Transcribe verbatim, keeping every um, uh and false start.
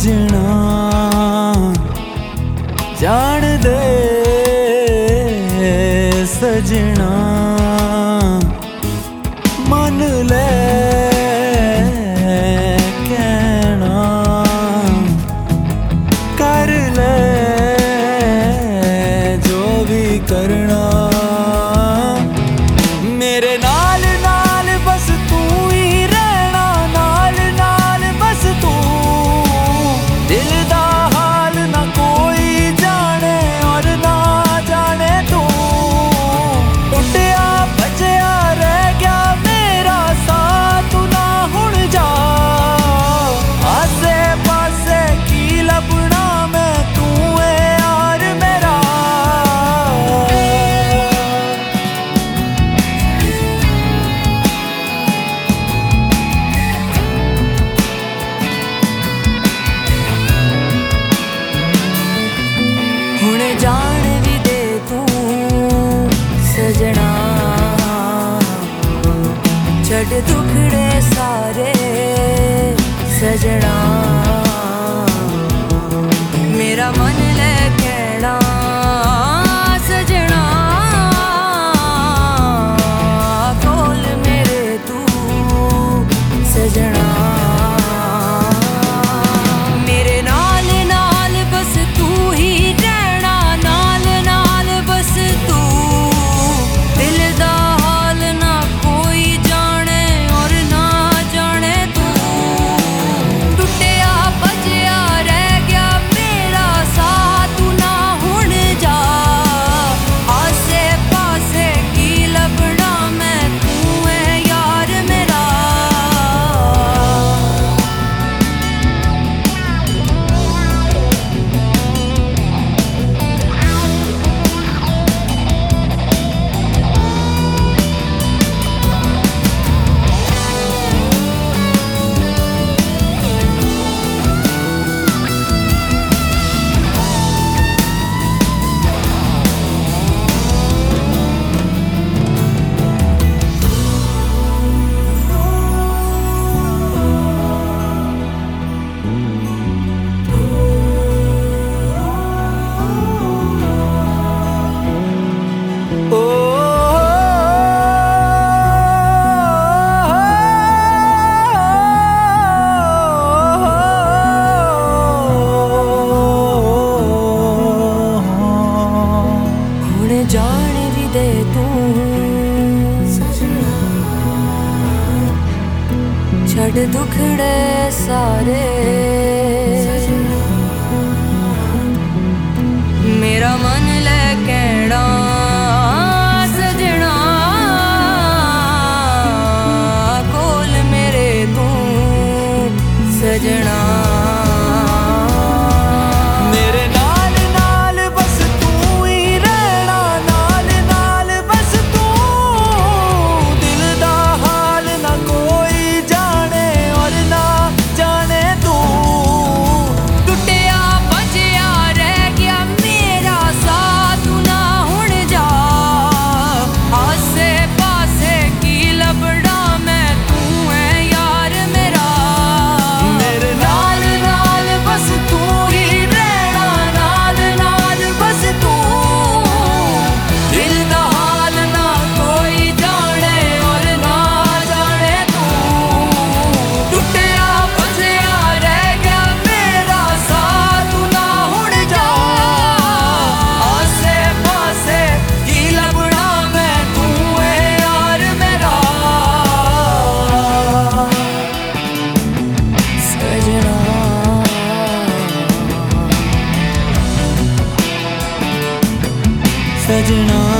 सजना जान दे सजना मन ले कहना कर ले जो भी करना मेरे नाल नाल बस तू ही रहना नाल नाल बस तू दिल दा हाल ना कोई जाने और ना जाने तू टुटिया बचया रह गया मेरा साथ तू ना हुण जा आसे पासे की लभना मैं तू है यार मेरा हुण जान भी दे तू सजना छड़ दुखड़े सारे सजना मेरा मन ले कहना सजना कोल मेरे तू सजना मेरे नाल नाल बस तू ही रहना नाल नाल बस तू दिल दा हाल ना कोई जाने और ना जाने तू टुटिया बचया रह गया मेरा साथ तू ना हुण जा आसे पासे की लभना मैं तू है यार मेरा जान भी दे तू छड़ दुखड़े सारे मेरा मन ले कहना सजना कोल मेरे तू सजना मेरे नाल नाल बस तू ही रहना नाल नाल बस तू दिल दा हाल ना कोई जाने और ना जाने तू टुटिया बचया रह गया मेरा साथ तू ना हुण जा आसे पासे की लभना मैं तू है यार मेरा मेरे नाल नाल बस तू ही रहना नाल नाल बस तू दिल दा हाल ना कोई जाने और ना जाने तू टुटिया बचया रह गया मेरा साथ तू ना हुण जा आसे पासे की लभना मैं तू है यार मेरा सजना सजना